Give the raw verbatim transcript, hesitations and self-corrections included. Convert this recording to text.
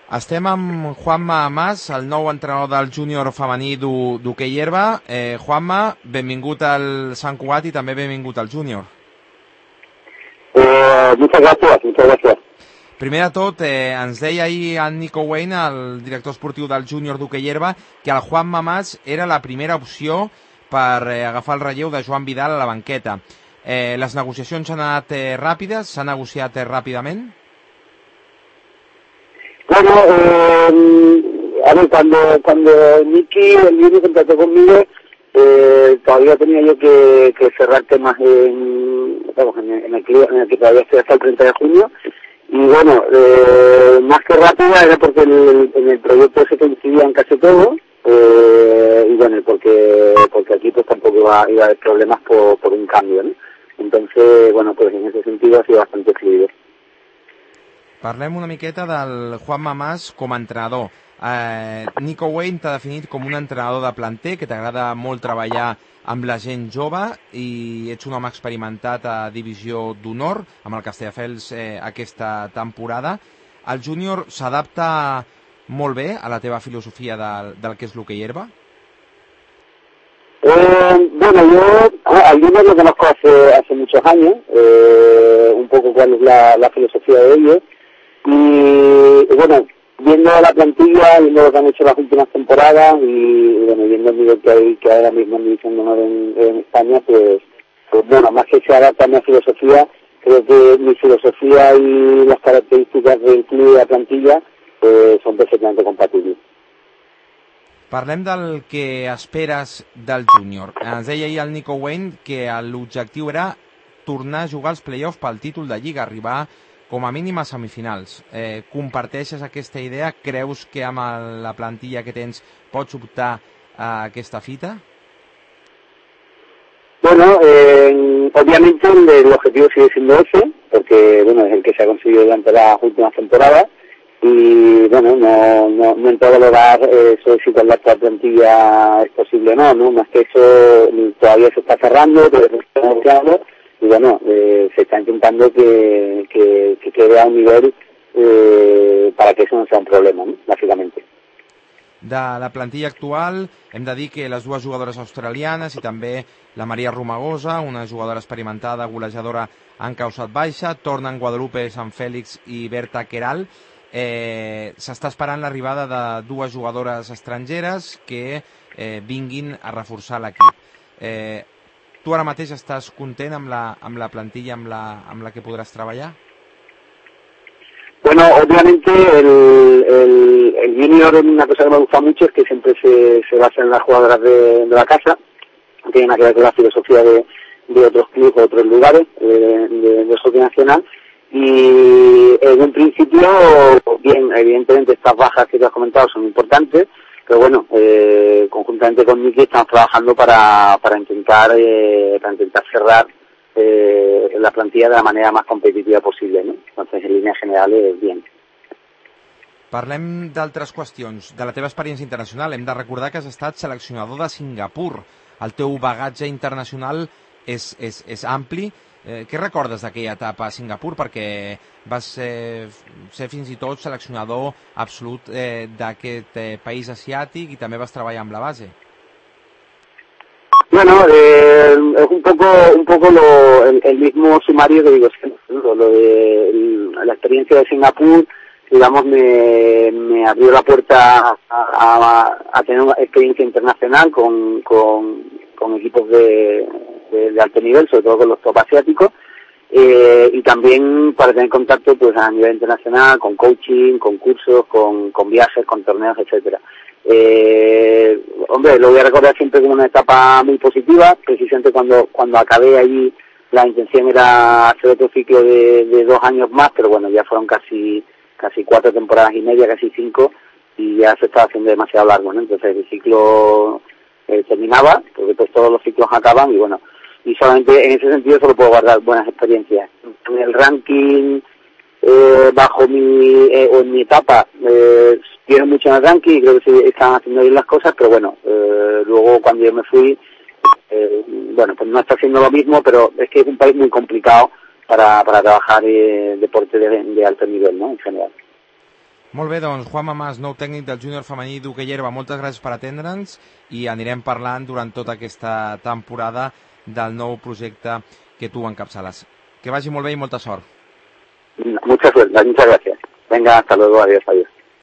Estem amb Juanma Mas, el nou entrenador del júnior femení d'hoquei herba. Eh, Juanma, benvingut al Sant Cugat i també benvingut al júnior. Eh, muchas gracias, muchas gracias. Primer de tot, eh, ens deia ahir en Nico Wayne, el director esportiu del júnior d'hoquei herba, que el Juanma Mas era la primera opció per eh, agafar el relleu de Joan Vidal a la banqueta. Eh, les negociacions han anat eh, ràpides? S'ha negociat eh, ràpidament? Bueno, eh, a ver, cuando, cuando Nicky, el Nicky contactó conmigo, eh, todavía tenía yo que, que cerrar temas en, vamos, en, en, el, en el que todavía estoy hasta el treinta de junio. Y bueno, eh, más que rápida era porque el, en el proyecto se coincidían casi todo, eh, y bueno, porque porque aquí pues tampoco iba, iba a haber problemas por, por un cambio, ¿no? Entonces, bueno, pues en ese sentido ha sido bastante fluido. Parlem una miqueta del Juanma Mas com a entrenador. Eh, Nico Wayne t'ha definit com un entrenador de planter, que t'agrada molt treballar amb la gent jove i ets un home experimentat a divisió d'honor amb el Castelldefels eh, aquesta temporada. El júnior s'adapta molt bé a la teva filosofia del, del que és l'hoquei herba? Eh, bueno, yo al júnior lo conozco hace, hace muchos años, eh, un poco cuál es la, la filosofía de ellos. Y bueno, viendo la plantilla, viendo lo que han hecho las últimas temporadas y, y bueno, viendo el nivel que hay, que hay ahora mismo en División de Honor en, en España, pues, pues bueno, más que se adapta a mi filosofía, creo que mi filosofía y las características del club y la plantilla pues, son perfectamente compatibles. Parlem del que esperes del júnior. Ens deia ahir el Nico Wayne que l'objectiu era tornar a jugar als play-offs pel títol de Lliga, arribar com a mínim a semifinals. Eh, comparteixes aquesta idea? Creus que amb la plantilla que tens pots optar a aquesta fita? Bueno, eh, obviamente el objetivo sigue siendo ese, porque bueno, es el que se ha conseguido durante las últimas temporadas y bueno, no, no, no en todo lugar eh, eso si con la actual plantilla es posible o no, ¿no? Más que eso todavía se está cerrando, todavía se está negociando. Y bueno, eh, se está intentando que, que, que quede a un nivel eh, para que eso no sea un problema, ¿no? Básicamente. De la plantilla actual hem de dir que les dues jugadores australianes i també la Maria Romagosa, una jugadora experimentada, golejadora, han causat baixa, tornen Guadalupe, Sant Fèlix i Berta Queral. Eh, s'està esperant l'arribada de dues jugadores estrangeres que eh, vinguin a reforçar l'equip. Eh, Tu ara mateix estàs content amb la, amb la plantilla amb la, amb la que podràs treballar? Bueno, obviamente el, el, el junior, una cosa que me gusta mucho es que siempre se, se basa en las jugadoras de, de la casa, no tiene nada que ver con la filosofía de, de otros clubes o otros lugares de, de, de hockey nacional. Y en un principio, bien, evidentemente estas bajas que te has comentado son importantes, pero bueno, eh, conjuntamente con Nicky estamos trabajando para, para intentar eh, para intentar cerrar eh, la plantilla de la manera más competitiva posible, ¿no? Entonces, en líneas generales, bien. Parlem d'altres qüestions. De la teva experiència internacional, hem de recordar que has estat seleccionador de Singapur. El teu bagatge internacional és, és, és ampli. Eh, què recordes d'aquella etapa a Singapur? Perquè vas eh, ser fins i tot seleccionador absolut eh, d'aquest eh, país asiàtic i també vas treballar amb la base. Bueno, eh, es un poco un poco lo, el, el mismo sumario que digo, lo, lo de el, la experiencia de Singapur, digamos, me, me abrió la puerta a, a, a tener una experiencia internacional con, con, con equipos de De, de alto nivel, sobre todo con los top asiáticos, eh, y también para tener contacto pues a nivel internacional, con coaching, con cursos, con, con viajes, con torneos, etcétera. Eh, hombre, lo voy a recordar siempre como una etapa muy positiva. Precisamente cuando cuando acabé allí la intención era hacer otro ciclo de, de dos años más, pero bueno, ya fueron casi casi cuatro temporadas y media, casi cinco, y ya se estaba haciendo demasiado largo, ¿no? Entonces el ciclo eh, terminaba, porque pues todos los ciclos acaban y bueno, y solamente en ese sentido solo puedo guardar buenas experiencias. En el ranking, eh, bajo mi, eh, o en mi etapa, eh, tiene mucho en el ranking y creo que sí están haciendo bien las cosas, pero bueno, eh, luego cuando yo me fui, eh, bueno, pues no está haciendo lo mismo, pero es que es un país muy complicado para, para trabajar eh, deporte de, de alto nivel, ¿no? En general. Molt bé, doncs, Juan Mamàs, nou tècnic del júnior femení d'hoquei herba, moltes gràcies per atendre'ns i anirem parlant durant tota aquesta temporada del nou projecte que tu encapçales. Que vagi molt bé i molta sort. Mucha suerte, muchas gracias. Venga, hasta luego, adiós, adiós.